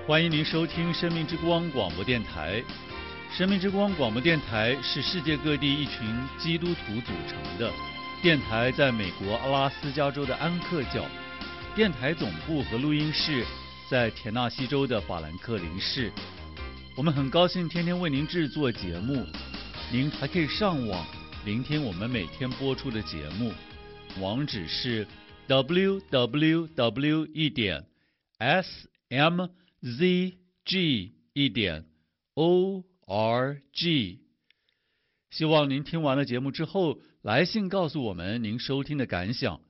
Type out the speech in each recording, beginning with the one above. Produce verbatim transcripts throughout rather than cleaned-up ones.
欢迎您收听生命之光广播电台。生命之光广播电台是世界各地一群基督徒组成的电台，在美国阿拉斯加州的安克角，电台总部和录音室在田纳西州的法兰克林市。我们很高兴天天为您制作节目，您还可以上网聆听我们每天播出的节目，网址是 double-u double-u double-u 一点 s m z g 一点 o r g。 希望您听完了节目之后来信告诉我们您收听的感想。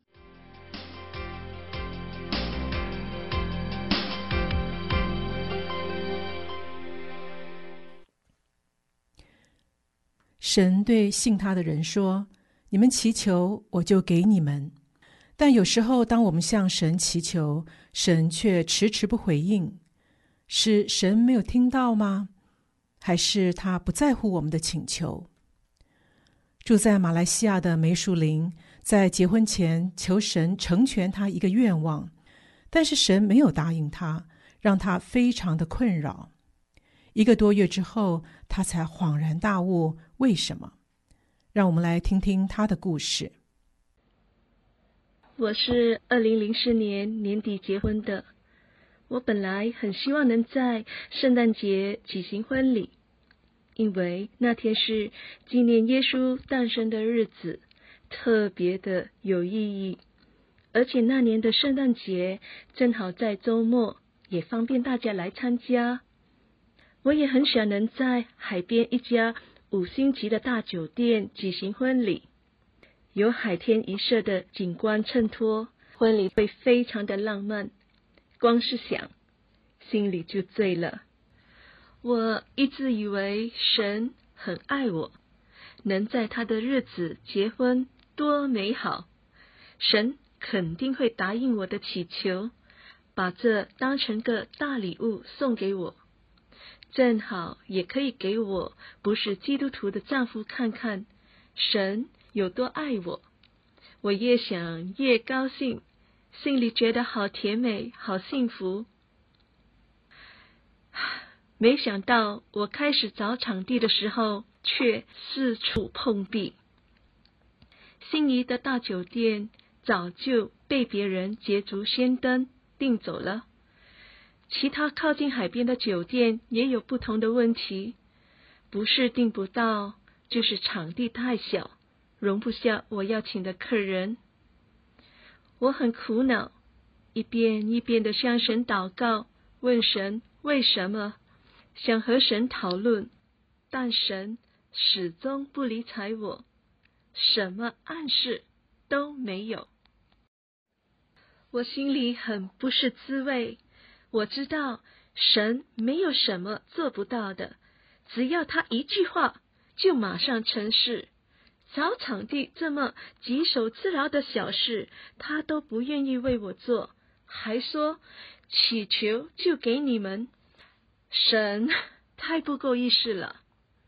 神对信他的人说，你们祈求，我就给你们。但有时候当我们向神祈求，神却迟迟不回应，是神没有听到吗？还是他不在乎我们的请求？住在马来西亚的梅树林在结婚前求神成全他一个愿望，但是神没有答应他，让他非常的困扰。一个多月之后，他才恍然大悟，为什么？让我们来听听他的故事。 我是二零零四年年底结婚的，我本来很希望能在圣诞节举行婚礼，因为那天是纪念耶稣诞生的日子，特别的有意义。而且那年的圣诞节正好在周末，也方便大家来参加。我也很想能在海边一家五星级的大酒店举行婚礼，有海天一色的景观衬托，婚礼会非常的浪漫，光是想心里就醉了。我一直以为神很爱我，能在他的日子结婚多美好，神肯定会答应我的祈求，把这当成个大礼物送给我，正好也可以给我不是基督徒的丈夫看看神有多爱我。我越想越高兴，心里觉得好甜美，好幸福。没想到我开始找场地的时候，却四处碰壁。心仪的大酒店早就被别人捷足先登订走了，其他靠近海边的酒店也有不同的问题，不是订不到，就是场地太小，容不下我要请的客人。我很苦恼，一遍一遍的向神祷告，问神为什么，想和神讨论，但神始终不理睬我，什么暗示都没有。我心里很不是滋味，我知道神没有什么做不到的，只要他一句话就马上成事。找场地这么棘手刺挠的小事，他都不愿意为我做，还说祈求就给你们，神太不够意思了。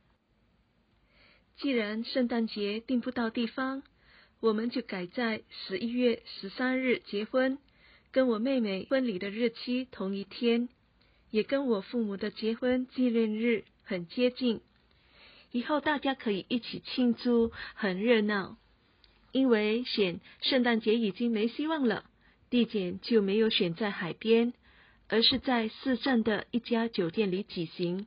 既然圣诞节订不到地方，我们就改在十一月十三日结婚，跟我妹妹婚礼的日期同一天，也跟我父母的结婚纪念日很接近，以后大家可以一起庆祝，很热闹。因为选圣诞节已经没希望了，地点就没有选在海边，而是在市镇的一家酒店里举行。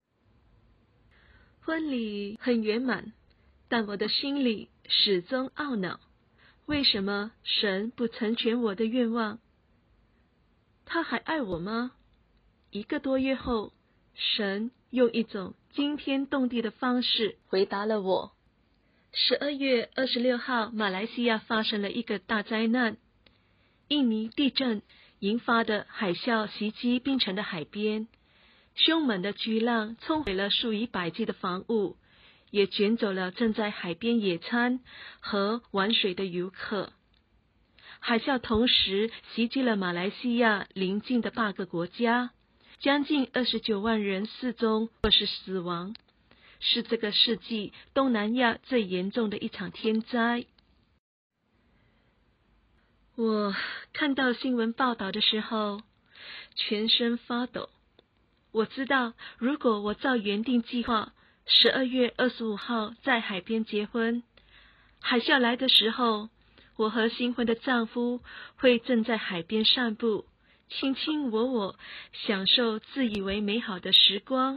婚礼很圆满，但我的心里始终懊恼，为什么神不成全我的愿望？他还爱我吗？一个多月后，神用一种惊天动地的方式回答了我。十二月二十六号，马来西亚发生了一个大灾难，印尼地震引发的海啸袭击槟城的海边，凶猛的巨浪冲毁了数以百计的房屋，也卷走了正在海边野餐和玩水的游客。海啸同时袭击了马来西亚邻近的八个国家，将近二十九万人失踪或是死亡，是这个世纪东南亚最严重的一场天灾。我看到新闻报道的时候，全身发抖， 我知道，如果我照原定计划，十二月二十五号在海边结婚，海啸来的时候，我和新婚的丈夫会正在海边散步，卿卿我我，享受自以为美好的时光。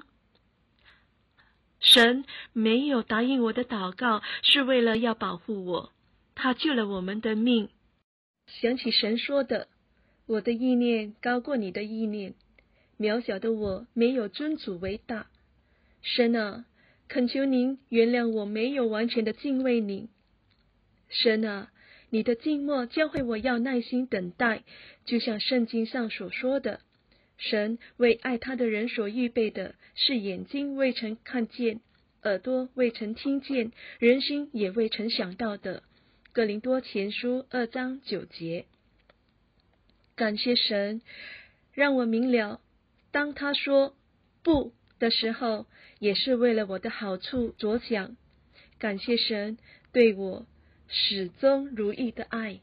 神没有答应我的祷告，是为了要保护我，他救了我们的命。想起神说的，我的意念高过你的意念，渺小的我没有尊主为大。神啊，恳求您原谅我没有完全的敬畏您。神啊，你的静默教会我要耐心等待，就像圣经上所说的，神为爱他的人所预备的是眼睛未曾看见，耳朵未曾听见，人心也未曾想到的。哥林多前书二章九节。感谢神，让我明了，当他说不的时候，也是为了我的好处着想。感谢神对我始终如一的爱。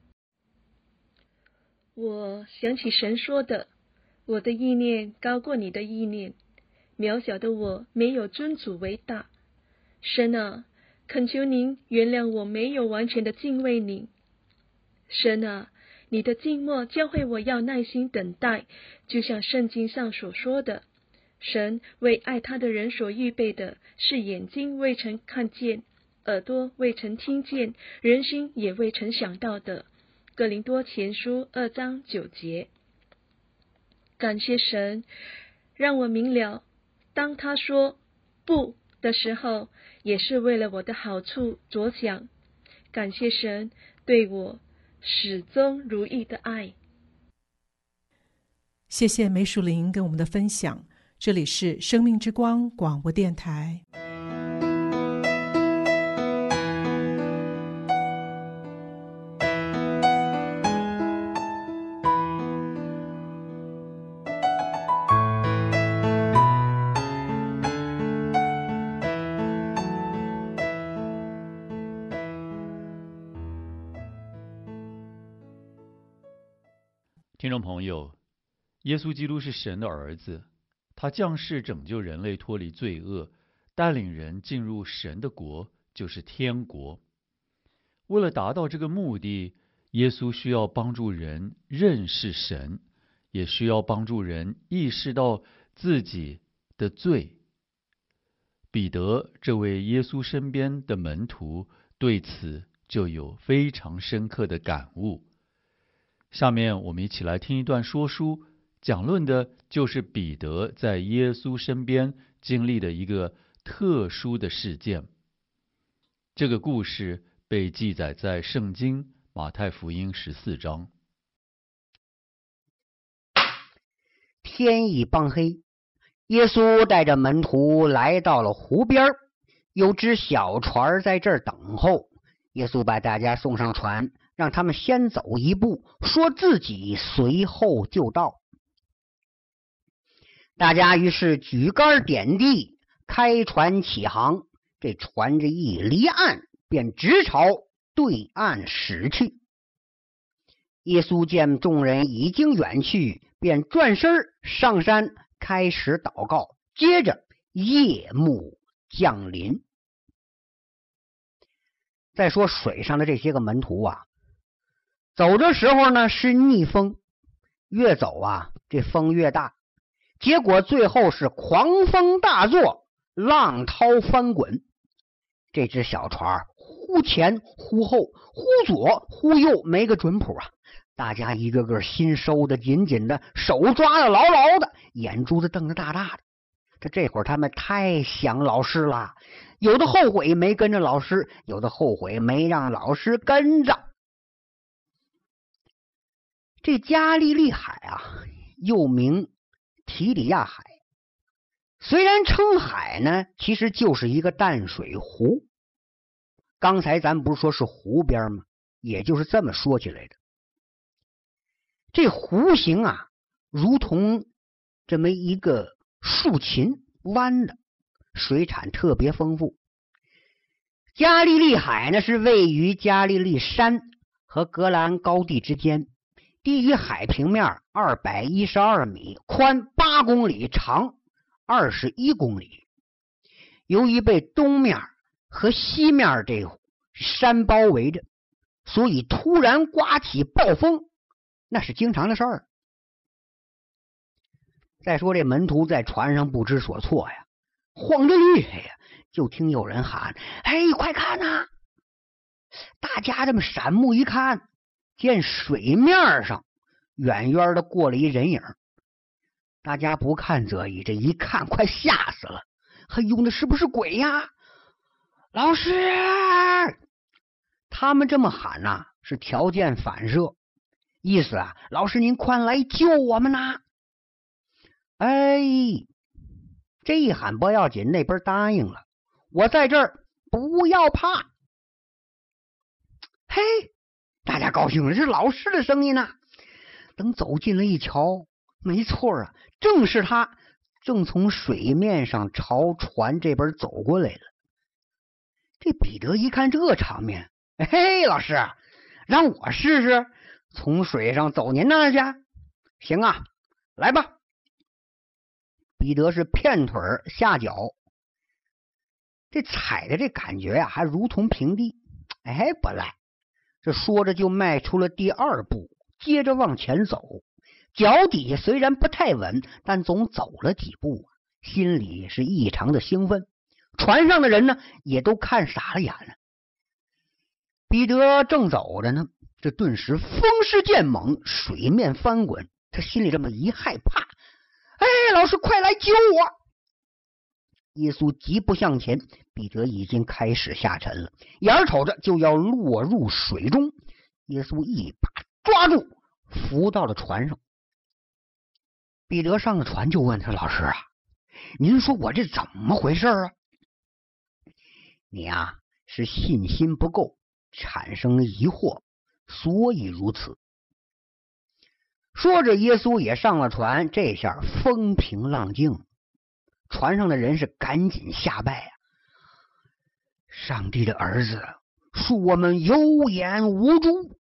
我想起神说的，我的意念高过你的意念，渺小的我没有尊主为大。神啊，恳求您原谅我没有完全的敬畏您。神啊，你的静默教会我要耐心等待，就像圣经上所说的，神为爱他的人所预备的是眼睛未曾看见，耳朵未曾听见，人心也未曾想到的。哥林多前书二章九节。感谢神，让我明了，当他说不的时候，也是为了我的好处着想。感谢神对我始终如一的爱。 谢谢梅淑玲跟我们的分享，这里是生命之光广播电台。 听众朋友，耶稣基督是神的儿子，他降世拯救人类脱离罪恶，带领人进入神的国，就是天国。为了达到这个目的，耶稣需要帮助人认识神，也需要帮助人意识到自己的罪。彼得这位耶稣身边的门徒对此就有非常深刻的感悟。下面我们一起来听一段说书，讲论的就是彼得在耶稣身边经历的一个特殊的事件。这个故事被记载在圣经马太福音十四章。 天已傍黑，耶稣带着门徒来到了湖边，有只小船在这儿等候。耶稣把大家送上船，让他们先走一步，说自己随后就到。大家于是举竿点地，开船起航。这船这一离岸，便直朝对岸驶去。耶稣见众人已经远去，便转身上山开始祷告。接着夜幕降临。再说水上的这些个门徒啊，走的时候呢是逆风，越走啊这风越大，结果最后是狂风大作，浪涛翻滚。这只小船忽前忽后，忽左忽右，没个准谱啊！大家一个个心收的紧紧的，手抓的牢牢的，眼珠子瞪得大大的。这这会儿他们太想老师了，有的后悔没跟着老师，有的后悔没让老师跟着。这加利利海啊，又名提里亚海，虽然称海呢，其实就是一个淡水湖。刚才咱不是说是湖边吗？也就是这么说起来的。这湖形啊，如同这么一个竖琴弯的，水产特别丰富。加利利海呢，是位于加利利山和格兰高地之间， 低于海平面二百一十二米，宽八公里，长二十一公里。由于被东面和西面这山包围着，所以突然刮起暴风，那是经常的事儿。再说这门徒在船上不知所措呀，慌着厉害呀，就听有人喊：“哎，快看呐！”大家这么闪目一看，见水面上远远的过了一人影。大家不看则已，这一看快吓死了。还用的是不是鬼呀？老师！他们这么喊呐、啊，是条件反射，意思啊，老师您快来救我们呐！哎，这一喊不要紧，那边答应了，我在这儿，不要怕。嘿，大家高兴了，是老师的声音呐、啊。等走近了一瞧，没错啊，正是他。正从水面上朝船这边走过来了。这彼得一看这场面，嘿，老师，让我试试从水上走您那儿去。行啊，来吧。彼得是片腿下脚，这踩的这感觉呀、啊，还如同平地，哎，不赖。这说着就迈出了第二步，接着往前走。脚底下虽然不太稳，但总走了几步，心里是异常的兴奋。船上的人呢，也都看傻了眼了。彼得正走着呢，这顿时风势渐猛，水面翻滚，他心里这么一害怕，哎，老师快来救我！耶稣急步向前，彼得已经开始下沉了，眼瞅着就要落入水中。耶稣一把抓住，扶到了船上。彼得上了船就问他：“老师啊，您说我这怎么回事啊？”你啊，是信心不够，产生疑惑，所以如此。说着，耶稣也上了船，这下风平浪静，船上的人是赶紧下拜啊！上帝的儿子，恕我们有眼无珠。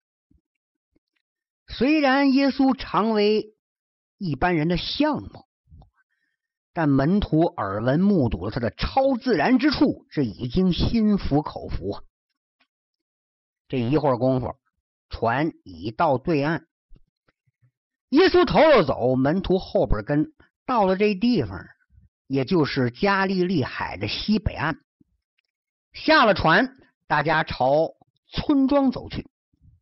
虽然耶稣常为一般人的相貌，但门徒耳闻目睹了他的超自然之处，这已经心服口服啊。这一会儿功夫，船已到对岸，耶稣头着走，门徒后边跟，到了这地方，也就是加利利海的西北岸。下了船，大家朝村庄走去。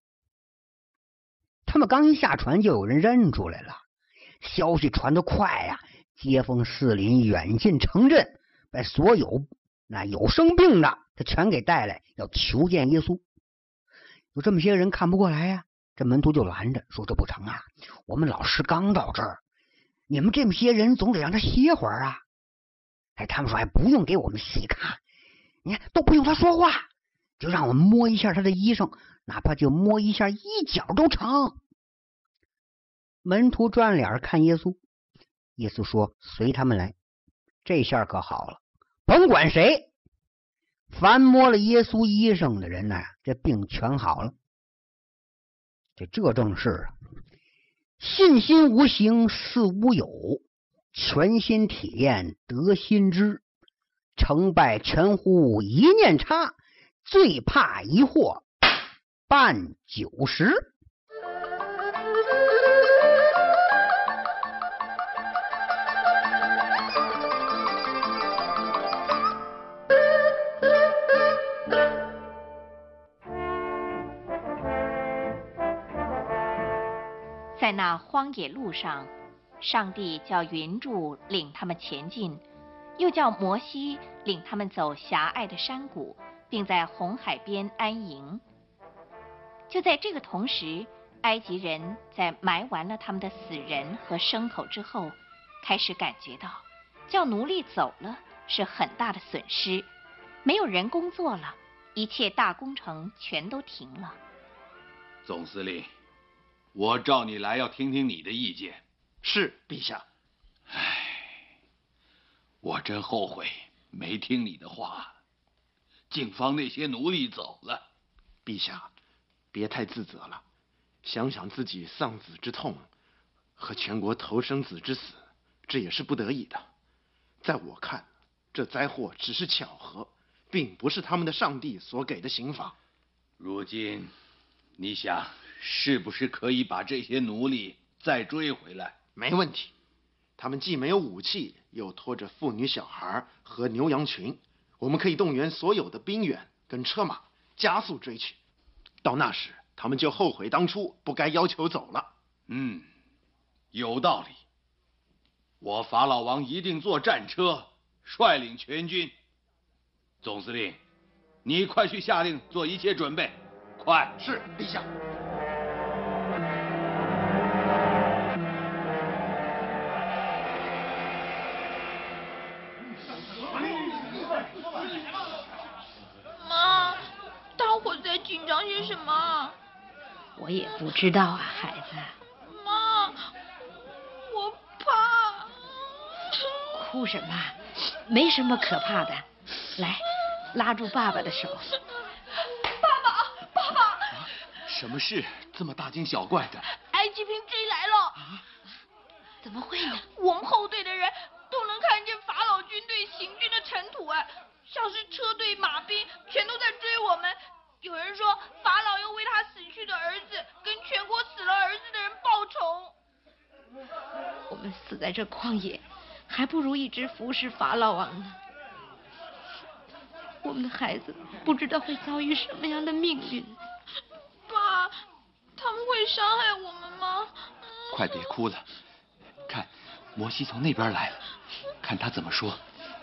他们刚一下船，就有人认出来了。消息传得快呀、啊，街坊四邻远近城镇，把所有那有生病的他全给带来，要求见耶稣。有这么些人看不过来呀、啊，这门徒就拦着说：“这不成啊，我们老师刚到这儿，你们这么些人总得让他歇会儿啊。”哎，他们说：“还不用给我们细看，你看都不用他说话，就让我们摸一下他的衣裳，哪怕就摸一下衣角都成。”门徒转脸看耶稣，耶稣说：“随他们来。”这下可好了，甭管谁，凡摸了耶稣衣裳的人呢，这病全好了。这这正是信心无形似无有，全心体验得心知，成败全乎一念差，最怕疑惑半九十。 在那荒野路上，上帝叫云柱领他们前进，又叫摩西领他们走狭隘的山谷，并在红海边安营。就在这个同时，埃及人在埋完了他们的死人和牲口之后，开始感觉到叫奴隶走了是很大的损失，没有人工作了，一切大工程全都停了。 总司令，我召你来要听听你的意见。 是，陛下。 唉，我真后悔没听你的话，竟放那些奴隶走了。 陛下，别太自责了。 想想自己丧子之痛和全国头生子之死，这也是不得已的。在我看，这灾祸只是巧合，并不是他们的上帝所给的刑罚。 如今，你想是不是可以把这些奴隶再追回来？ 没问题。他们既没有武器，又拖着妇女小孩和牛羊群，我们可以动员所有的兵员跟车马，加速追去。到那时，他们就后悔当初不该要求走了。 嗯，有道理。我法老王一定坐战车，率领全军。总司令，你快去下令做一切准备，快！ 是，陛下。 妈，大伙在紧张些什么？ 我也不知道啊，孩子。 妈，我怕。 哭什么？没什么可怕的。来，拉住爸爸的手。 爸爸，爸爸！ 什么事这么大惊小怪的？ 埃及兵追来了！ 啊？怎么会呢？ 我们后队的人都能看见法老军队行军的尘土啊，像是车队马兵，全都在追我们。有人说法老要为他死去的儿子跟全国死了儿子的人报仇。 我们死在这旷野，还不如一直服侍法老王呢。我们的孩子不知道会遭遇什么样的命运。 爸，他们会伤害我们吗？ 快别哭了，看，摩西从那边来了，看他怎么说。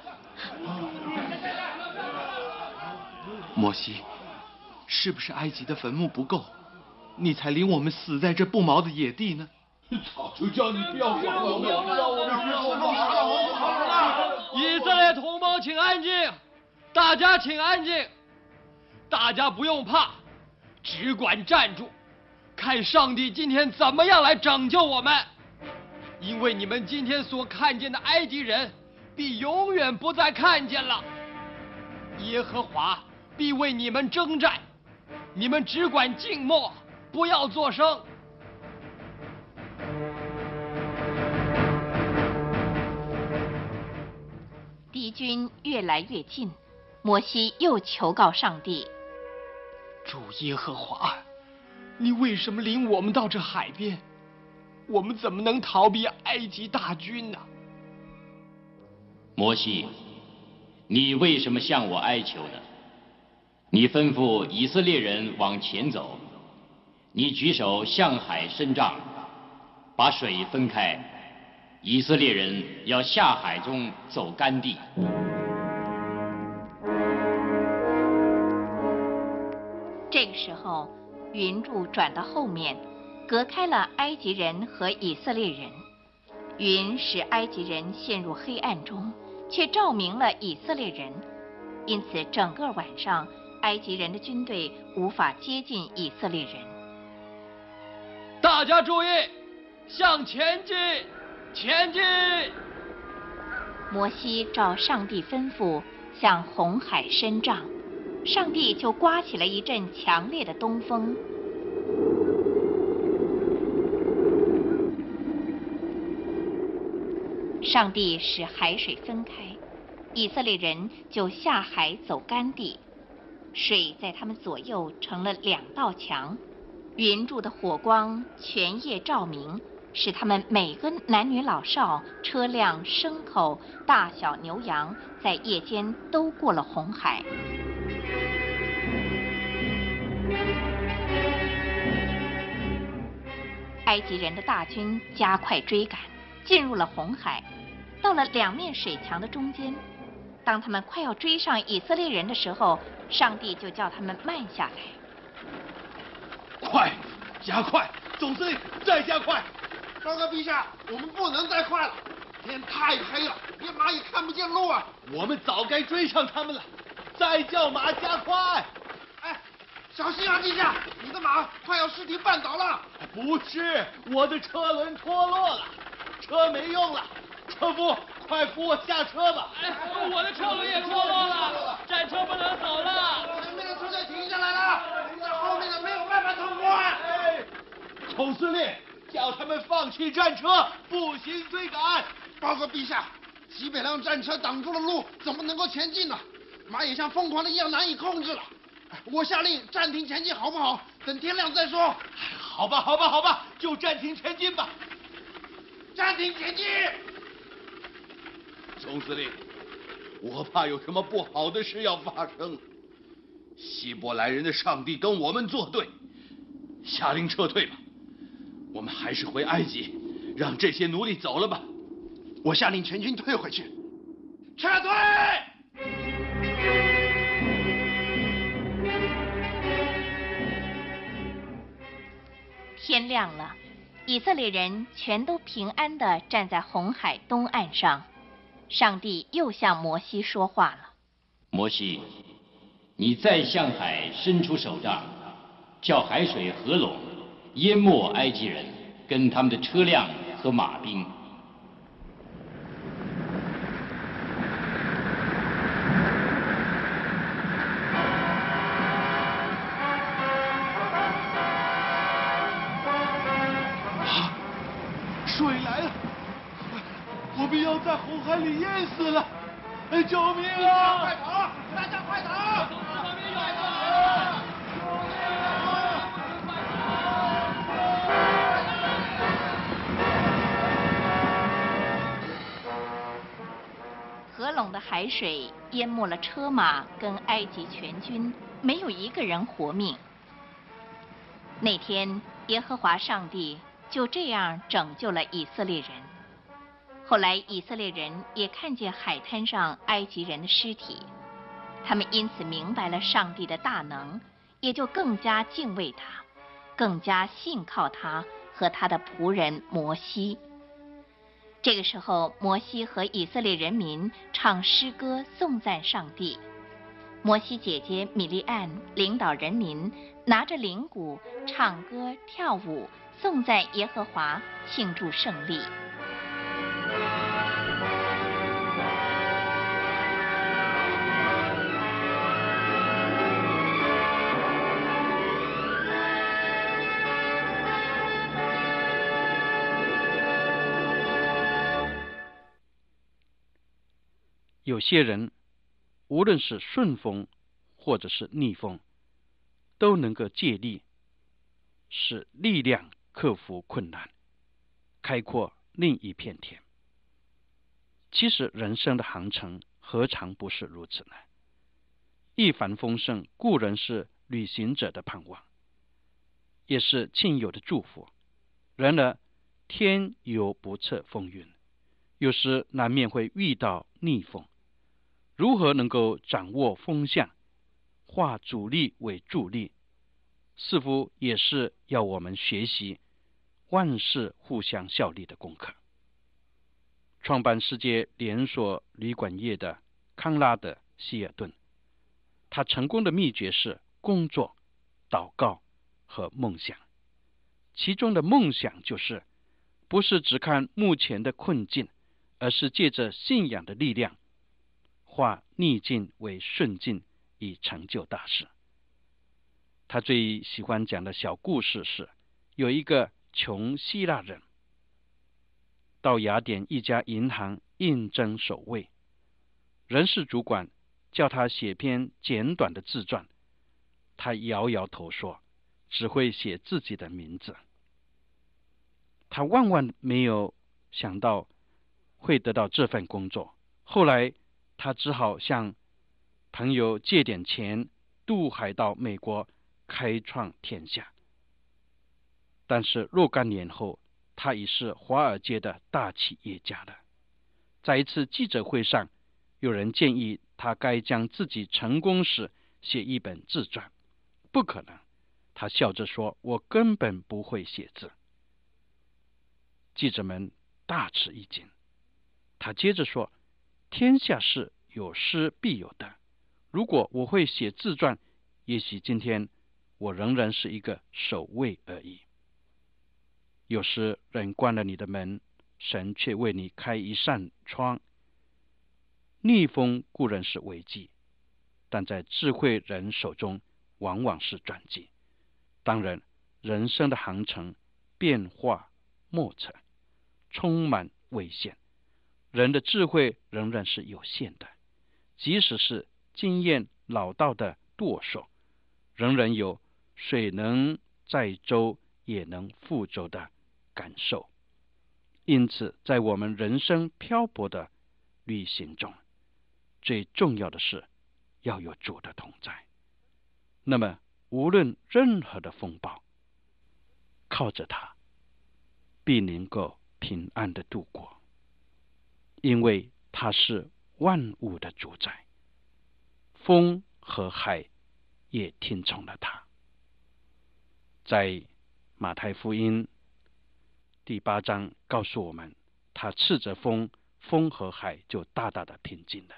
摩西，是不是埃及的坟墓不够，你才领我们死在这不毛的野地呢？ 早就叫你不要管我们，让我们侍奉法老王好了。 以色列同胞，请安静，大家请安静，大家不用怕，只管站住，看上帝今天怎么样来拯救我们。因为你们今天所看见的埃及人，必永远不再看见了。耶和华必为你们征战，你们只管静默，不要作声。 敌军越来越近，摩西又求告上帝： 主耶和华，你为什么领我们到这海边？我们怎么能逃避埃及大军呢？ 摩西，你为什么向我哀求呢？你吩咐以色列人往前走，你举手向海伸杖，把水分开，以色列人要下海中走干地。 这个时候，云柱转到后面，隔开了埃及人和以色列人。云使埃及人陷入黑暗中，却照明了以色列人，因此整个晚上，埃及人的军队无法接近以色列人。 大家注意，向前进，前进！ 摩西照上帝吩咐，向红海伸杖，上帝就刮起了一阵强烈的东风。上帝使海水分开，以色列人就下海走干地，水在他们左右成了两道墙，云柱的火光全夜照明，使他们每个男女老少、车辆、牲口、大小牛羊，在夜间都过了红海。埃及人的大军加快追赶，进入了红海，到了两面水墙的中间。当他们快要追上以色列人的时候，上帝就叫他们慢下来。 快，加快！总司令，再加快！报告陛下，我们不能再快了，天太黑了，连马也看不见路啊！ 我们早该追上他们了，再叫马加快！ 哎，小心啊，陛下，你的马快要失蹄绊倒了。 不是，我的车轮脱落了，车没用了，车夫，快扶我下车吧！哎，我的车轮也脱落了，战车不能走了。 前面的车队停下来了，在后面的没有办法通过。哎， 总司令，叫他们放弃战车，步行追赶。 报告陛下，几百辆战车挡住了路，怎么能够前进呢？马也像疯狂的一样难以控制了。我下令暂停前进，好不好？等天亮再说。 好吧，好吧，好吧，就暂停前进吧。 暂停前进。 总司令，我怕有什么不好的事要发生。希伯来人的上帝跟我们作对，下令撤退吧。我们还是回埃及，让这些奴隶走了吧。 我下令全军退回去。撤退！ 天亮了，以色列人全都平安地站在红海东岸上。上帝又向摩西说话了： 摩西，你再向海伸出手杖，叫海水合拢，淹没埃及人跟他们的车辆和马兵。 水来了，我们要在红海里淹死了！哎，救命啊！ 快逃！大家快逃！ 合拢的海水淹没了车马跟埃及全军，没有一个人活命。那天，耶和华上帝就这样拯救了以色列人。后来以色列人也看见海滩上埃及人的尸体，他们因此明白了上帝的大能，也就更加敬畏他，更加信靠他和他的仆人摩西。这个时候，摩西和以色列人民唱诗歌颂赞上帝。摩西姐姐米利暗领导人民，拿着铃鼓唱歌跳舞，颂赞耶和华，庆祝胜利。 有些人无论是顺风或者是逆风，都能够借力，使力量克服困难，开阔另一片天。其实人生的航程何尝不是如此呢？一帆风顺固然是旅行者的盼望，也是亲友的祝福。然而天有不测风云，有时难免会遇到逆风。如何能够掌握风向，化阻力为助力，似乎也是要我们学习万事互相效力的功课。创办世界连锁旅馆业的康拉德·希尔顿，他成功的秘诀是工作、祷告和梦想。其中的梦想就是不是只看目前的困境，而是借着信仰的力量，化逆境为顺境，以成就大事。他最喜欢讲的小故事是，有一个穷希腊人到雅典一家银行应征守卫，人事主管叫他写篇简短的自传，他摇摇头说只会写自己的名字。他万万没有想到会得到这份工作，后来他只好向朋友借点钱，渡海到美国开创天下。但是若干年后，他已是华尔街的大企业家了。在一次记者会上，有人建议他该将自己成功时写一本自传。不可能，他笑着说，我根本不会写字。记者们大吃一惊。他接着说，天下事有失必有得，如果我会写自传，也许今天我仍然是一个守卫而已。有时人关了你的门，神却为你开一扇窗。逆风固然是危机，但在智慧人手中往往是转机。当然，人生的航程变化莫测，充满危险。人的智慧仍然是有限的，即使是经验老道的舵手，仍然有水能载舟也能覆舟的感受。因此，在我们人生漂泊的旅行中，最重要的是要有主的同在。那么，无论任何的风暴，靠着他，必能够平安的度过，因为他是万物的主宰，风和海也听从了他。在马太福音第八章告诉我们，他斥责风，风和海就大大的平静了。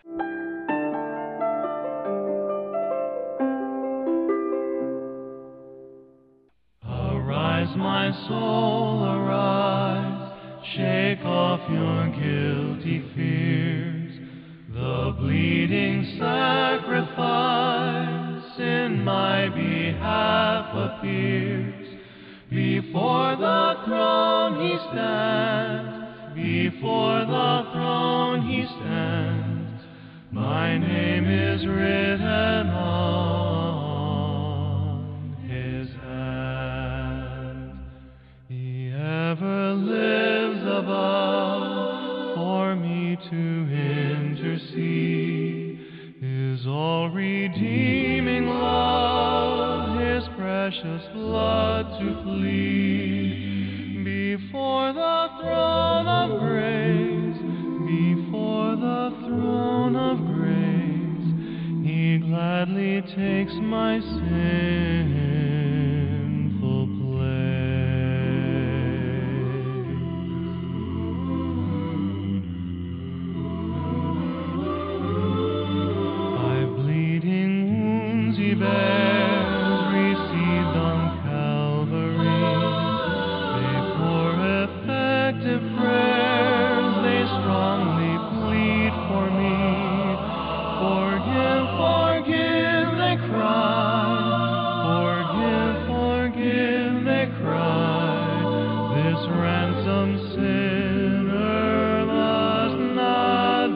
Arise, my soul, arise, shake off your guilty fears. The bleeding sacrifice in my behalf appears. Before the throne he stands, before the throne he stands. My name is written on his hand. He ever lives above for me to intercede. His all-redeeming love, his precious blood to plead. Before the throne of grace, before the throne of grace, he gladly takes my sinful place. By bleeding wounds he bears, received on Calvary. They pour effective prayers, they strongly plead for me. Forgive, forgive, they cry. Forgive, forgive, they cry. This ransomed sinner must not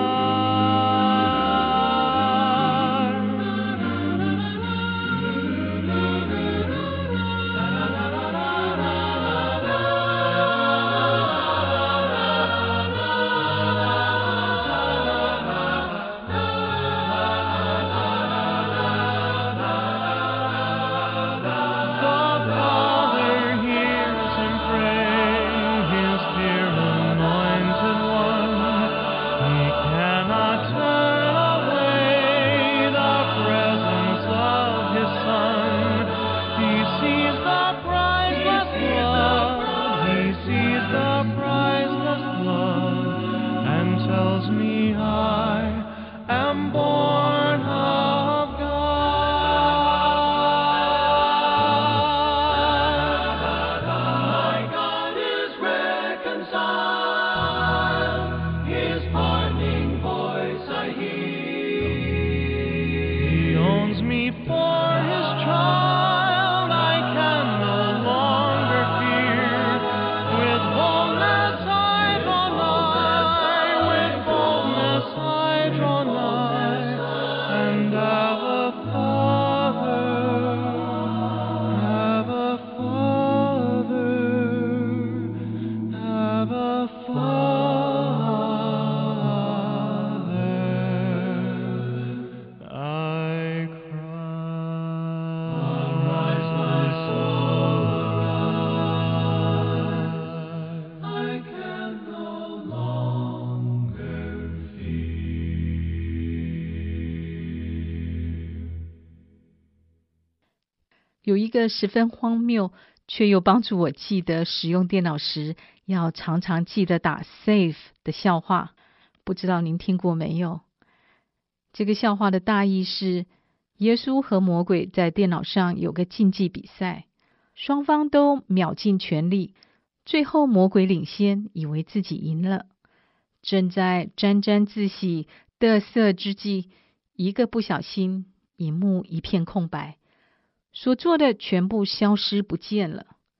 有一个十分荒谬却又帮助我记得使用电脑时要常常记得打 save 的笑话，不知道您听过没有？这个笑话的大意是，耶稣和魔鬼在电脑上有个竞技比赛，双方都秒尽全力，最后魔鬼领先，以为自己赢了。正在沾沾自喜得瑟之际，一个不小心，荧幕一片空白，所做的全部消失不见了。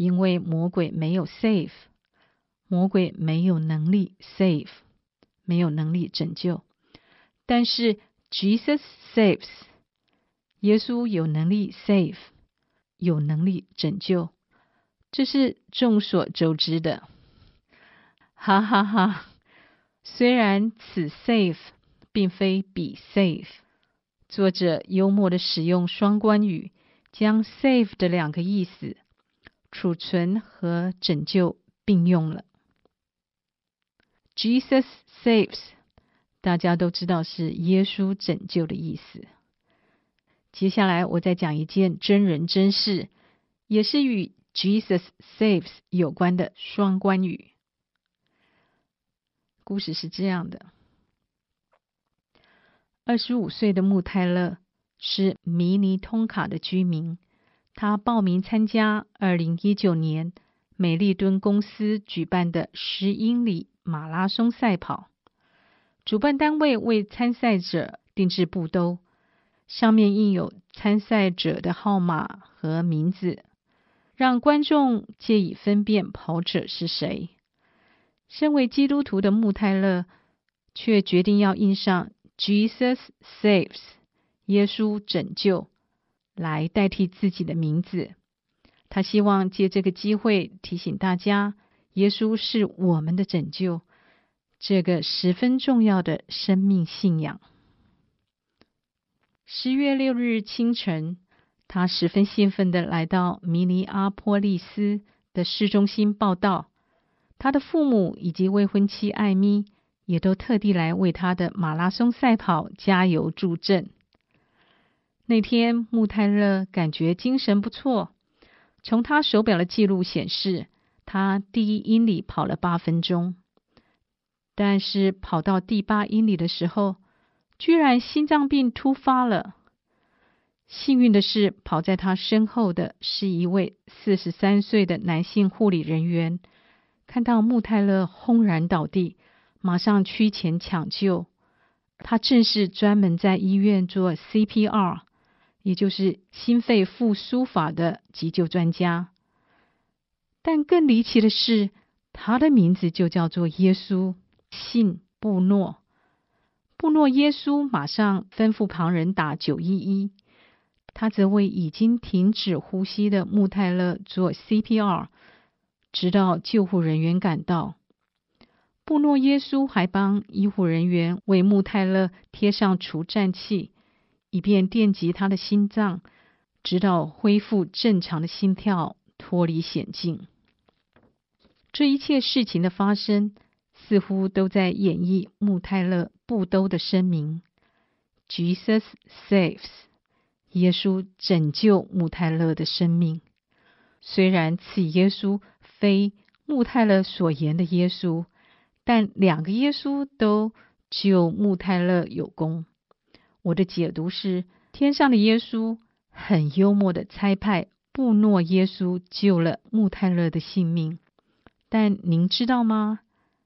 因为魔鬼没有 save， 魔鬼没有能力 save， 没有能力拯救。但是 Jesus saves， 耶稣有能力 save， 有能力拯救，这是众所周知的。哈哈哈，虽然此 save 并非彼 save， 作者幽默地使用双关语，将 save 的两个意思，储存和拯救并用了。Jesus saves， 大家都知道是耶稣拯救的意思。接下来我再讲一件真人真事，也是与 Jesus saves 有关的双关语。故事是这样的：二十五岁的穆泰勒是明尼通卡的居民，他报名参加二零一九年美利敦公司举办的十英里马拉松赛跑。主办单位为参赛者定制布兜，上面印有参赛者的号码和名字，让观众借以分辨跑者是谁。身为基督徒的穆泰勒却决定要印上 Jesus saves， 耶稣拯救，来代替自己的名字。他希望借这个机会提醒大家，耶稣是我们的拯救，这个十分重要的生命信仰。十月六日清晨，他十分兴奋地来到明尼阿波利斯的市中心报道。他的父母以及未婚妻艾米也都特地来为他的马拉松赛跑加油助阵。那天穆泰勒感觉精神不错，从他手表的记录显示，他第一英里跑了八分钟，但是跑到第八英里的时候，居然心脏病突发了。幸运的是，跑在他身后的是一位四十三岁的男性护理人员，看到穆泰勒轰然倒地，马上趋前抢救。他正是专门在医院做 C P R， 也就是心肺复苏法的急救专家。但更离奇的是，他的名字就叫做耶稣，姓布诺。布诺耶稣马上吩咐旁人打九一一，他则为已经停止呼吸的穆泰勒做 C P R， 直到救护人员赶到。布诺耶稣还帮医护人员为穆泰勒贴上除颤器，以便电击他的心脏，直到恢复正常的心跳，脱离险境。这一切事情的发生，似乎都在演绎穆泰勒布兜的声明 Jesus saves， 耶稣拯救穆泰勒的生命。虽然此耶稣非穆泰勒所言的耶稣，但两个耶稣都救穆泰勒有功。我的解读是，天上的耶稣很幽默地差派布诺耶稣救了穆泰勒的性命。但您知道吗？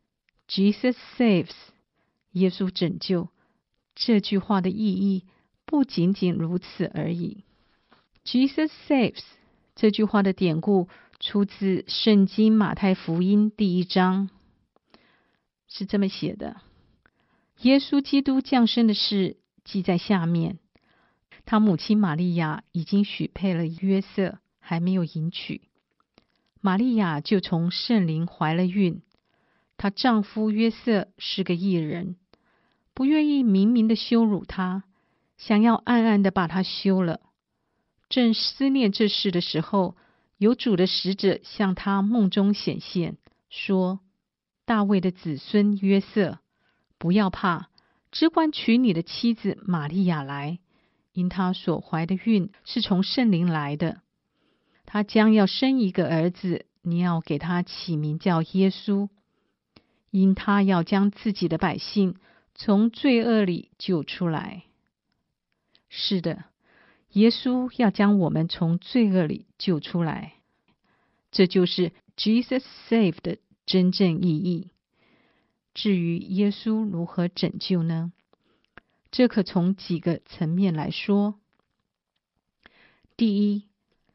Jesus saves， 耶稣拯救，这句话的意义不仅仅如此而已。 Jesus saves 这句话的典故出自圣经马太福音第一章，是这么写的：耶稣基督降生的事记在下面，他母亲玛利亚已经许配了约瑟，还没有迎娶。玛利亚就从圣灵怀了孕，她丈夫约瑟是个义人，不愿意明明的羞辱她，想要暗暗的把她休了。正思念这事的时候，有主的使者向他梦中显现，说：大卫的子孙约瑟，不要怕，只管娶你的妻子玛利亚来，因她所怀的孕是从圣灵来的。他将要生一个儿子，你要给他起名叫耶稣，因他要将自己的百姓从罪恶里救出来。是的，耶稣要将我们从罪恶里救出来，这就是 Jesus Save 的真正意义。至于耶稣如何拯救呢？这可从几个层面来说。第一，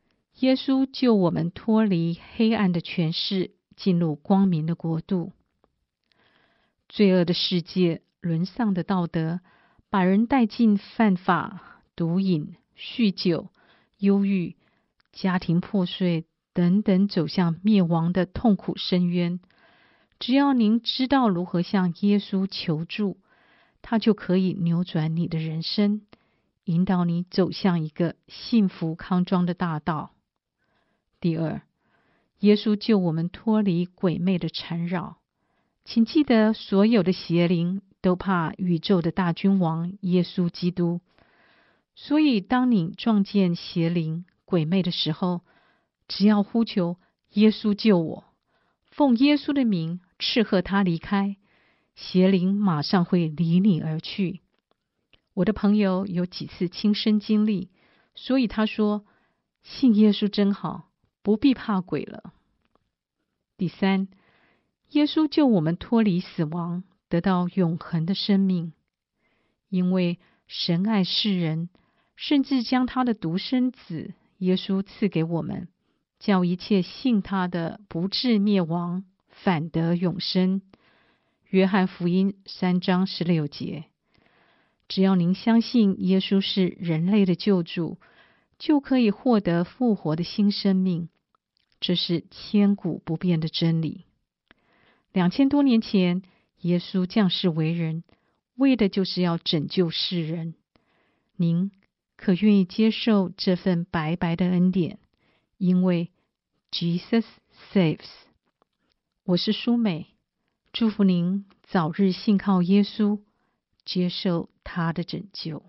耶稣救我们脱离黑暗的权势，进入光明的国度。罪恶的世界，沦丧的道德，把人带进犯法、毒瘾、酗酒、忧郁、家庭破碎等等走向灭亡的痛苦深渊。只要您知道如何向耶稣求助，他就可以扭转你的人生，引导你走向一个幸福康庄的大道。第二，耶稣救我们脱离鬼魅的缠绕。请记得，所有的邪灵都怕宇宙的大君王耶稣基督。所以当你撞见邪灵、鬼魅的时候，只要呼求耶稣救我，奉耶稣的名斥喝他离开，邪灵马上会离你而去。我的朋友有几次亲身经历，所以他说，信耶稣真好，不必怕鬼了。第三，耶稣救我们脱离死亡，得到永恒的生命。因为神爱世人，甚至将他的独生子耶稣赐给我们，叫一切信他的不至灭亡，反得永生。约翰福音三章十六节。只要您相信耶稣是人类的救主，就可以获得复活的新生命。这是千古不变的真理。两千多年前，耶稣降世为人，为的就是要拯救世人。您可愿意接受这份白白的恩典？因为 Jesus saves。 我是舒美，祝福您早日信靠耶稣，接受他的拯救。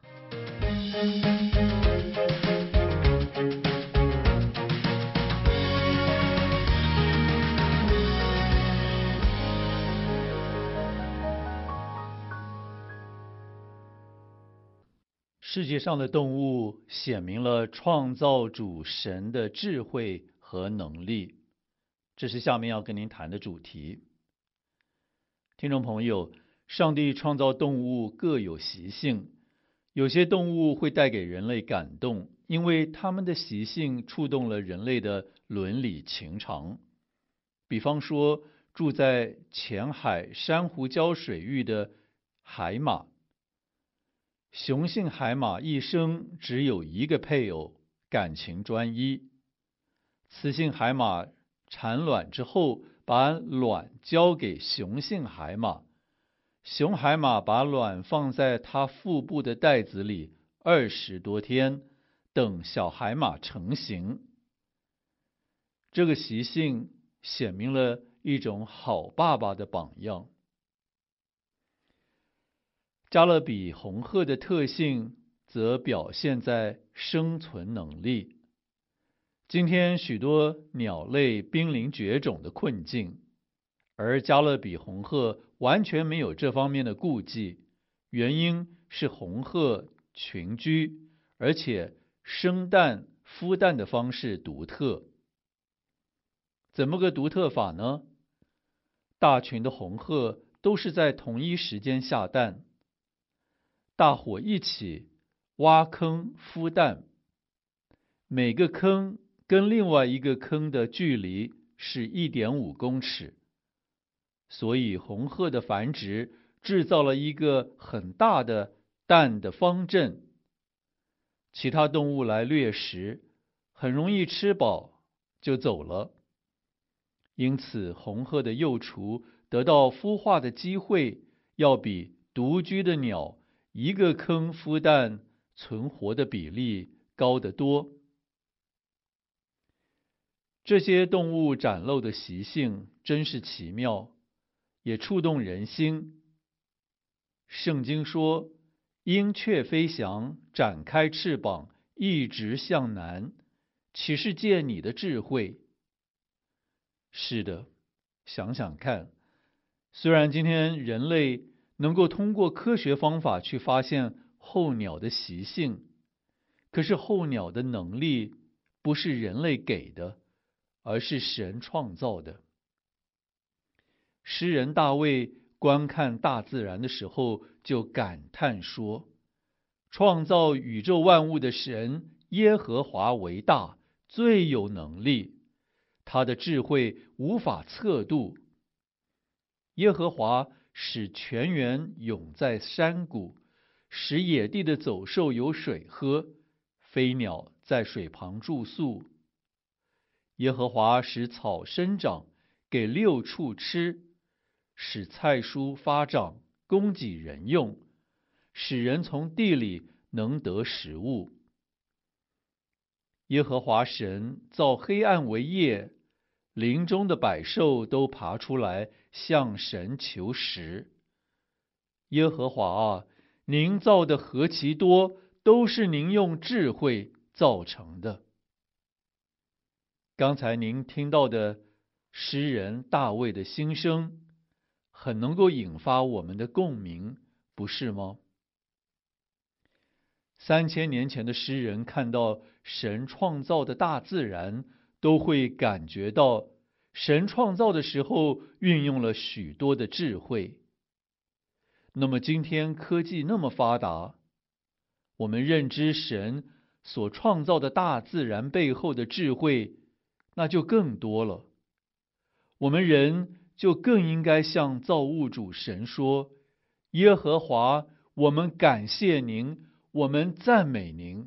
世界上的动物显明了创造主神的智慧和能力，这是下面要跟您谈的主题。听众朋友，上帝创造动物各有习性，有些动物会带给人类感动，因为它们的习性触动了人类的伦理情长。比方说，住在浅海珊瑚礁水域的海马，雄性海马一生只有一个配偶，感情专一。雌性海马产卵之后，把卵交给雄性海马，雄海马把卵放在它腹部的袋子里二十多天，等小海马成型。这个习性显明了一种好爸爸的榜样。加勒比红鹤的特性则表现在生存能力。今天许多鸟类濒临绝种的困境，而加勒比红鹤完全没有这方面的顾忌，原因是红鹤群居，而且生蛋孵蛋的方式独特。怎么个独特法呢？大群的红鹤都是在同一时间下蛋，大伙一起挖坑孵蛋，每个坑跟另外一个坑的距离是 一点五公尺，所以红鹤的繁殖制造了一个很大的蛋的方阵。其他动物来掠食，很容易吃饱就走了。因此，红鹤的幼雏得到孵化的机会，要比独居的鸟一个坑孵蛋存活的比例高得多。这些动物展露的习性真是奇妙，也触动人心。圣经说，鹰雀飞翔，展开翅膀，一直向南，岂是借你的智慧？是的，想想看，虽然今天人类能够通过科学方法去发现候鸟的习性，可是候鸟的能力不是人类给的，而是神创造的。诗人大卫观看大自然的时候，就感叹说，创造宇宙万物的神耶和华为大， 最有能力，他的智慧无法测度。耶和华使泉源涌在山谷，使野地的走兽有水喝，飞鸟在水旁住宿。耶和华使草生长，给六畜吃，使菜蔬发长，供给人用，使人从地里能得食物。耶和华神造黑暗为夜，林中的百兽都爬出来向神求食。耶和华啊，您造的何其多，都是您用智慧造成的。刚才您听到的诗人大卫的心声，很能够引发我们的共鸣，不是吗？三千年前的诗人看到神创造的大自然，都会感觉到神创造的时候运用了许多的智慧。那么今天科技那么发达，我们认知神所创造的大自然背后的智慧，那就更多了。我们人就更应该向造物主神说：耶和华，我们感谢您，我们赞美您。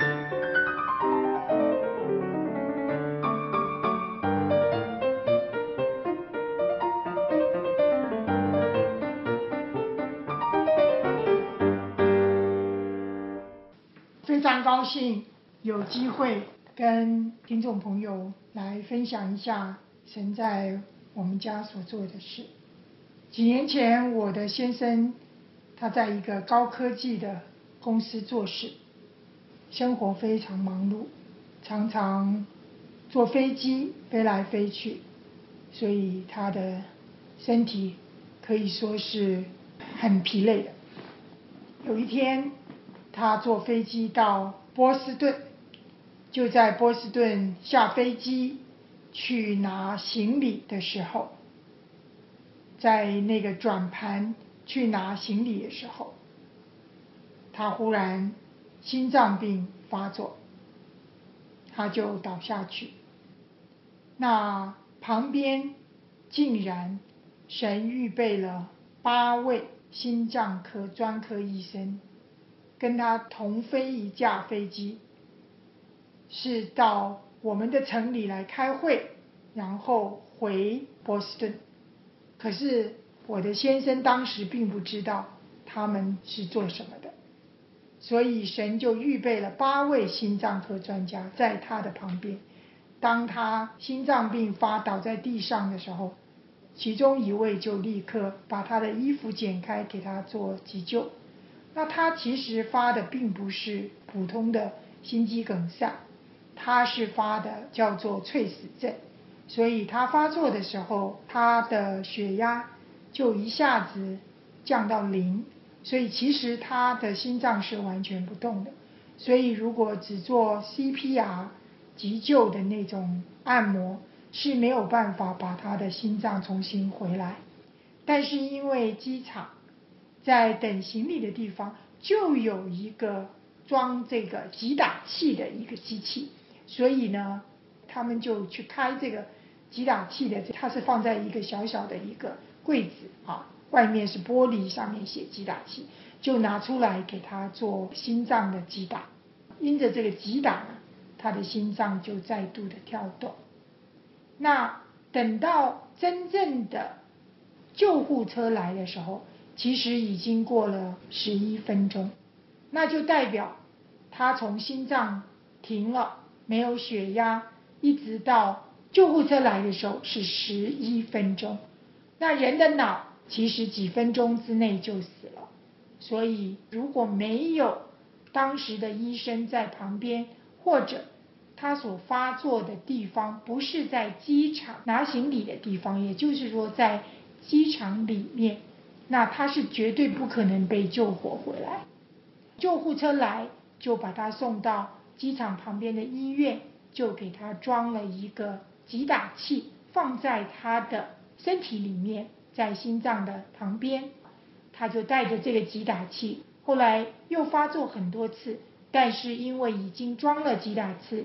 非常高兴有机会跟听众朋友来分享一下神在我们家所做的事。几年前，我的先生他在一个高科技的公司做事，生活非常忙碌，常常坐飞机飞来飞去，所以他的身体可以说是很疲累的。有一天，他坐飞机到波士顿，就在波士顿下飞机去拿行李的时候，在那个转盘去拿行李的时候，他忽然心脏病发作，他就倒下去。那旁边竟然神预备了八位心脏科专科医生，跟他同飞一架飞机，是到我们的城里来开会，然后回波士顿。可是我的先生当时并不知道他们是做什么的，所以神就预备了八位心脏科专家在他的旁边。当他心脏病发倒在地上的时候，其中一位就立刻把他的衣服剪开，给他做急救。那他其实发的并不是普通的心肌梗塞，他是发的叫做猝死症，所以他发作的时候，他的血压就一下子降到零，所以其实他的心脏是完全不动的。所以如果只做 C P R 急救的那种按摩，是没有办法把他的心脏重新回来。但是因为机场在等行李的地方就有一个装这个击打器的一个机器，所以呢他们就去开这个击打器的，它是放在一个小小的一个柜子啊，外面是玻璃，上面写击打器，就拿出来给他做心脏的击打。因着这个击打呢，他的心脏就再度的跳动。那等到真正的救护车来的时候，其实已经过了十一分钟，那就代表他从心脏停了，没有血压，一直到救护车来的时候是十一分钟。那人的脑其实几分钟之内就死了，所以如果没有当时的医生在旁边，或者他所发作的地方不是在机场拿行李的地方，也就是说在机场里面，那他是绝对不可能被救活回来。救护车来就把他送到机场旁边的医院，就给他装了一个击打器，放在他的身体里面，在心脏的旁边。他就带着这个击打器，后来又发作很多次，但是因为已经装了击打器，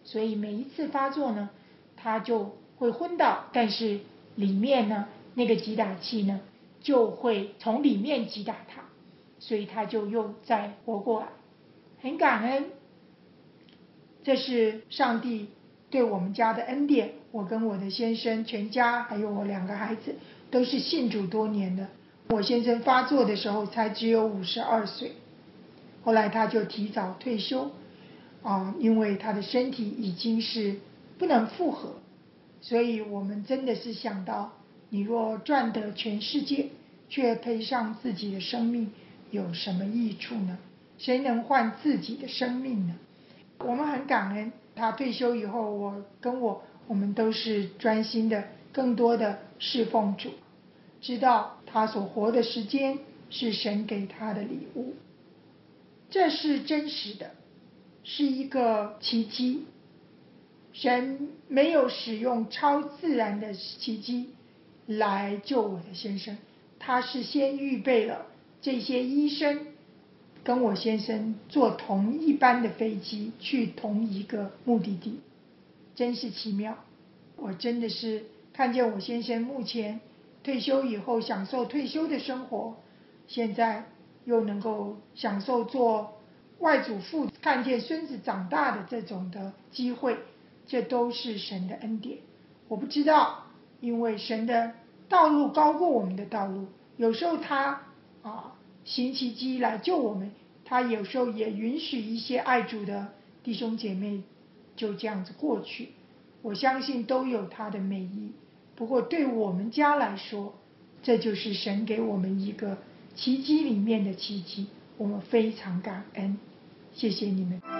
所以每一次发作呢，他就会昏倒，但是里面呢那个击打器呢就会从里面击打他，所以他就又再活过来。很感恩，这是上帝对我们家的恩典。我跟我的先生全家还有我两个孩子都是信主多年的。我先生发作的时候才只有五十二岁，后来他就提早退休啊，因为他的身体已经是不能负荷。所以我们真的是想到，你若赚得全世界，却赔上自己的生命，有什么益处呢？谁能换自己的生命呢？我们很感恩他退休以后，我跟我我们都是专心的更多的侍奉主，知道他所活的时间是神给他的礼物，这是真实的，是一个奇迹。神没有使用超自然的奇迹来救我的先生，他是先预备了这些医生跟我先生坐同一班的飞机去同一个目的地，真是奇妙。我真的是看见我先生目前退休以后享受退休的生活，现在又能够享受做外祖父，看见孙子长大的这种的机会，这都是神的恩典。我不知道，因为神的道路高过我们的道路，有时候他啊行奇迹来救我们，他有时候也允许一些爱主的弟兄姐妹就这样子过去，我相信都有他的美意。不过对我们家来说，这就是神给我们一个奇迹里面的奇迹，我们非常感恩，谢谢你们。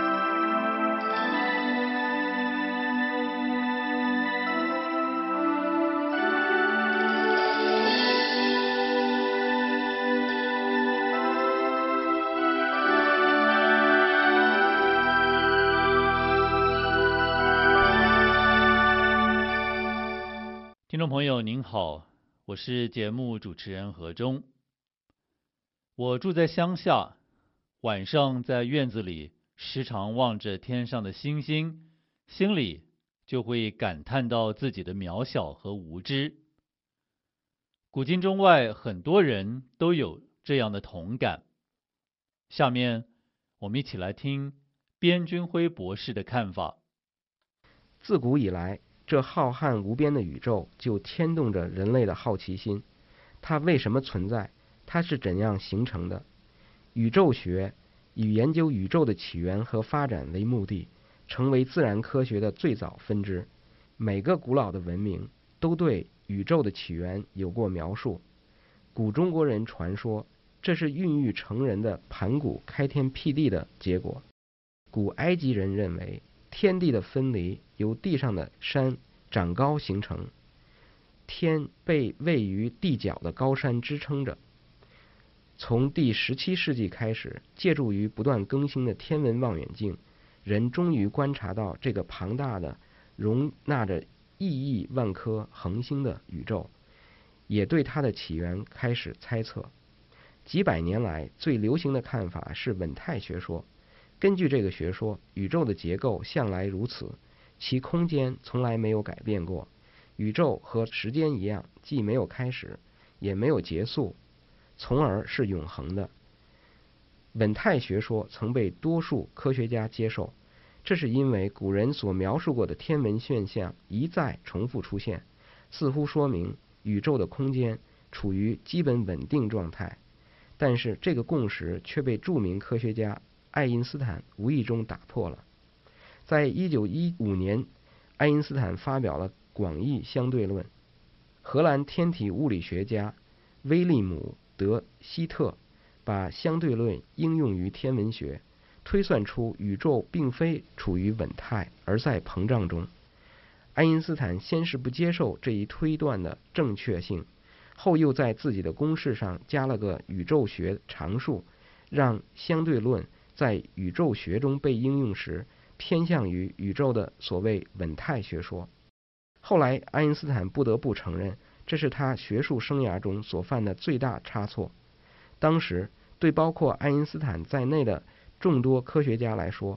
听众朋友您好，我是节目主持人何忠。我住在乡下，晚上在院子里时常望着天上的星星，心里就会感叹到自己的渺小和无知。古今中外很多人都有这样的同感。下面我们一起来听边军辉博士的看法。 自古以来，这浩瀚无边的宇宙就牵动着人类的好奇心，它为什么存在？它是怎样形成的？宇宙学以研究宇宙的起源和发展为目的，成为自然科学的最早分支。每个古老的文明都对宇宙的起源有过描述。古中国人传说，这是孕育成人的盘古开天辟地的结果。古埃及人认为，天地的分离由地上的山长高形成，天被位于地角的高山支撑着。从第十七世纪开始，借助于不断更新的天文望远镜，人终于观察到这个庞大的、容纳着亿亿万颗恒星的宇宙，也对它的起源开始猜测。几百年来，最流行的看法是稳态学说。根据这个学说，宇宙的结构向来如此，其空间从来没有改变过。宇宙和时间一样，既没有开始，也没有结束，从而是永恒的。稳态学说曾被多数科学家接受，这是因为古人所描述过的天文现象一再重复出现，似乎说明宇宙的空间处于基本稳定状态。但是这个共识却被著名科学家爱因斯坦无意中打破了。在一九一五年，爱因斯坦发表了广义相对论。荷兰天体物理学家威利姆·德希特把相对论应用于天文学，推算出宇宙并非处于稳态，而在膨胀中。爱因斯坦先是不接受这一推断的正确性，后又在自己的公式上加了个宇宙学常数，让相对论在宇宙学中被应用时偏向于宇宙的所谓稳态学说。后来爱因斯坦不得不承认，这是他学术生涯中所犯的最大差错。当时对包括爱因斯坦在内的众多科学家来说，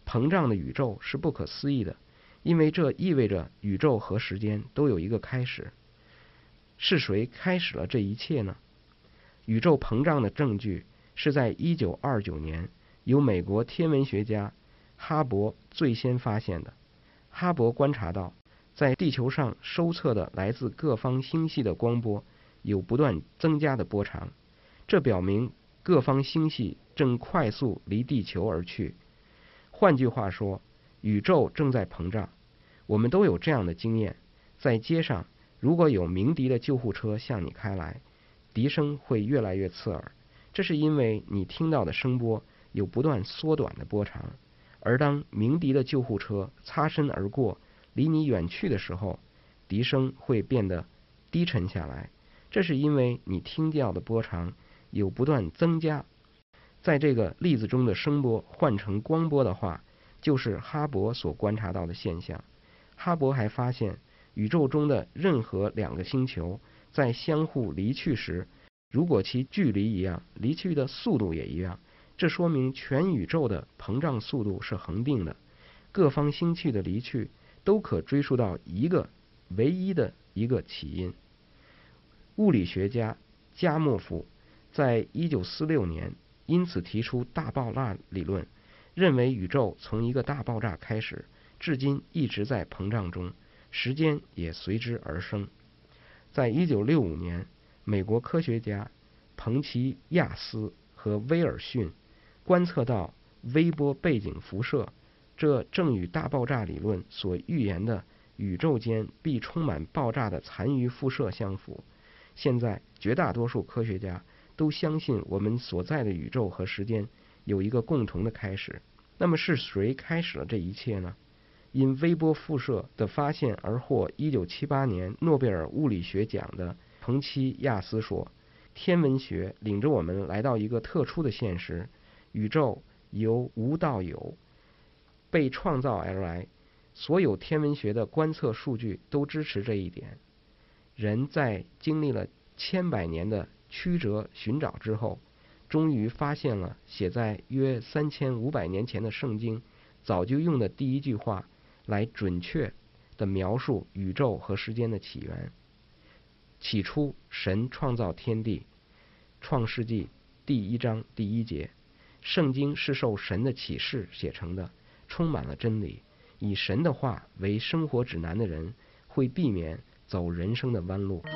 膨胀的宇宙是不可思议的，因为这意味着宇宙和时间都有一个开始。是谁开始了这一切呢？宇宙膨胀的证据是在一九二九年由美国天文学家哈勃最先发现的。哈勃观察到，在地球上收测的来自各方星系的光波有不断增加的波长，这表明各方星系正快速离地球而去。换句话说，宇宙正在膨胀。我们都有这样的经验，在街上如果有鸣笛的救护车向你开来，笛声会越来越刺耳，这是因为你听到的声波有不断缩短的波长。而当鸣笛的救护车擦身而过，离你远去的时候，笛声会变得低沉下来，这是因为你听到的波长有不断增加。在这个例子中的声波换成光波的话，就是哈勃所观察到的现象。哈勃还发现，宇宙中的任何两个星球在相互离去时，如果其距离一样，离去的速度也一样，这说明全宇宙的膨胀速度是恒定的。各方星系的离去都可追溯到一个唯一的一个起因。物理学家加莫夫在一九四六年因此提出大爆炸理论，认为宇宙从一个大爆炸开始，至今一直在膨胀中，时间也随之而生。在一九六五年，美国科学家彭齐亚斯和威尔逊观测到微波背景辐射，这正与大爆炸理论所预言的宇宙间必充满爆炸的残余辐射相符。现在绝大多数科学家都相信我们所在的宇宙和时间有一个共同的开始。那么是谁开始了这一切呢？因微波辐射的发现而获一九七八年诺贝尔物理学奖的彭齐亚斯说，天文学领着我们来到一个特殊的现实，宇宙由无到有，被创造而来。所有天文学的观测数据都支持这一点。人在经历了千百年的曲折寻找之后，终于发现了写在约三千五百年前的圣经早就用的第一句话来准确地描述宇宙和时间的起源。起初神创造天地，创世纪第一章第一节。圣经是受神的启示写成的，充满了真理。以神的话为生活指南的人会避免走人生的弯路。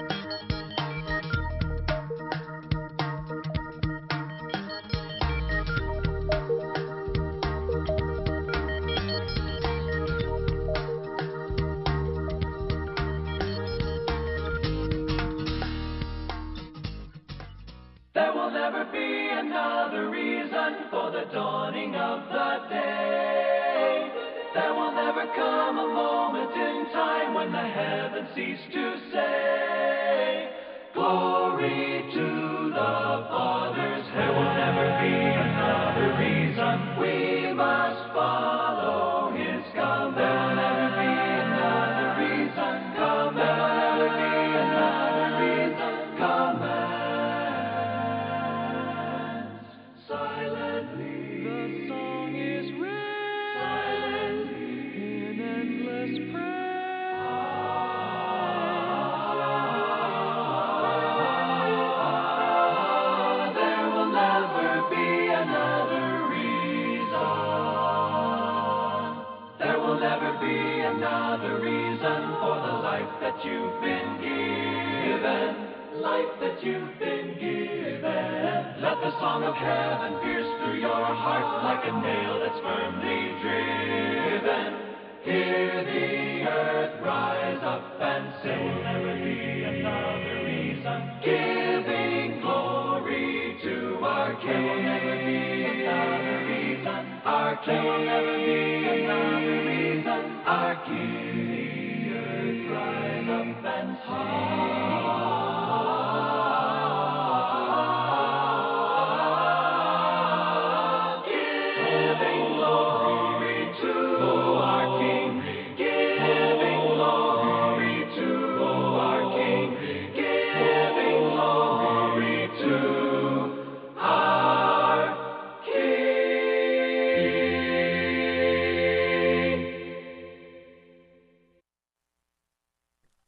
There will never be another reason for the dawning of the day. There will never come a moment in time when the heavens cease to say, Glory to the Father's heaven. There will never be another reason we must follow His command. There will never be another reason. Command. There will never be another reason. Command. Silently, the song is read. Silently, in endless praise. Ah, there will never be another reason. There will never be another reason for the life that you've been given. Life that you've been given. Let the song of heaven pierce through your heart like a nail that's firmly driven. Hear the earth rise up and say, there will never be another reason. Giving glory to our King. There will never be another reason. Our King. There will never be another reason. Our King. The earth rise up and sing. King.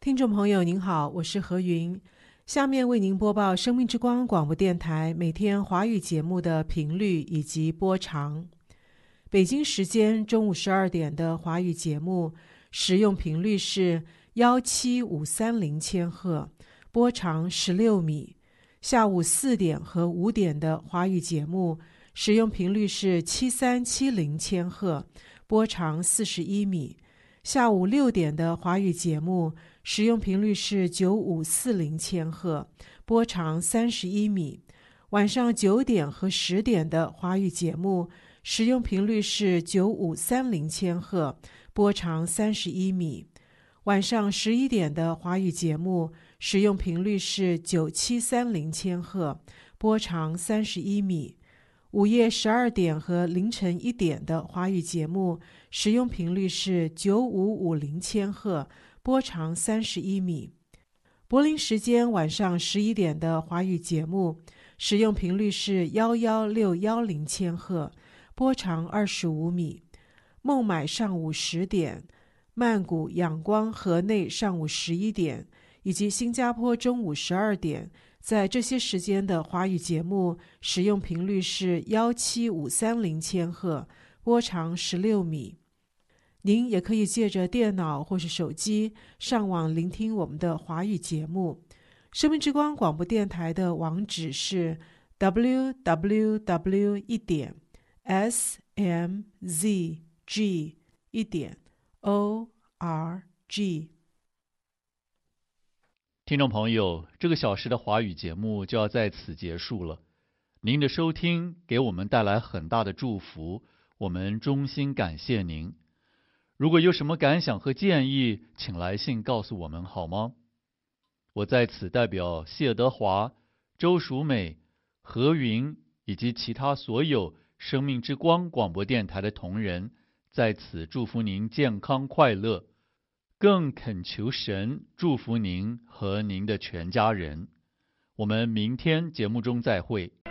听众朋友您好，我是何云，下面为您播报生命之光广播电台每天华语节目的频率以及播长。北京时间中午十二点的华语节目使用频率是一七五三零千赫，波长十六米。下午四点和五点的华语节目使用频率是七三七零千赫，波长四十一米。下午六点的华语节目使用频率是九五四零千赫，波长三十一米。晚上九点和十点的华语节目使用频率是九五三零千赫，波长三十一米。晚上十一点的华语节目使用频率是九七三零千赫，波长三十一米。午夜十二点和凌晨一点的华语节目使用频率是九五五零千赫，波长三十一米。柏林时间晚上十一点的华语节目使用频率是一一六一零千赫，波长二十五米。孟买上午十点，曼谷、仰光、河内上午十一点，以及新加坡中午十二点，在这些时间的华语节目使用频率是一七五三零千赫，波长十六米。您也可以借着电脑或是手机上网聆听我们的华语节目。生命之光广播电台的网址是 double-u double-u double-u 一点 s m z g 一点 o r g。 听众朋友，这个小时的华语节目就要在此结束了。您的收听给我们带来很大的祝福，我们衷心感谢您。如果有什么感想和建议，请来信告诉我们好吗？我在此代表谢德华、周淑美、何云以及其他所有生命之光广播电台的同仁，在此祝福您健康快乐，更恳求神祝福您和您的全家人。我们明天节目中再会。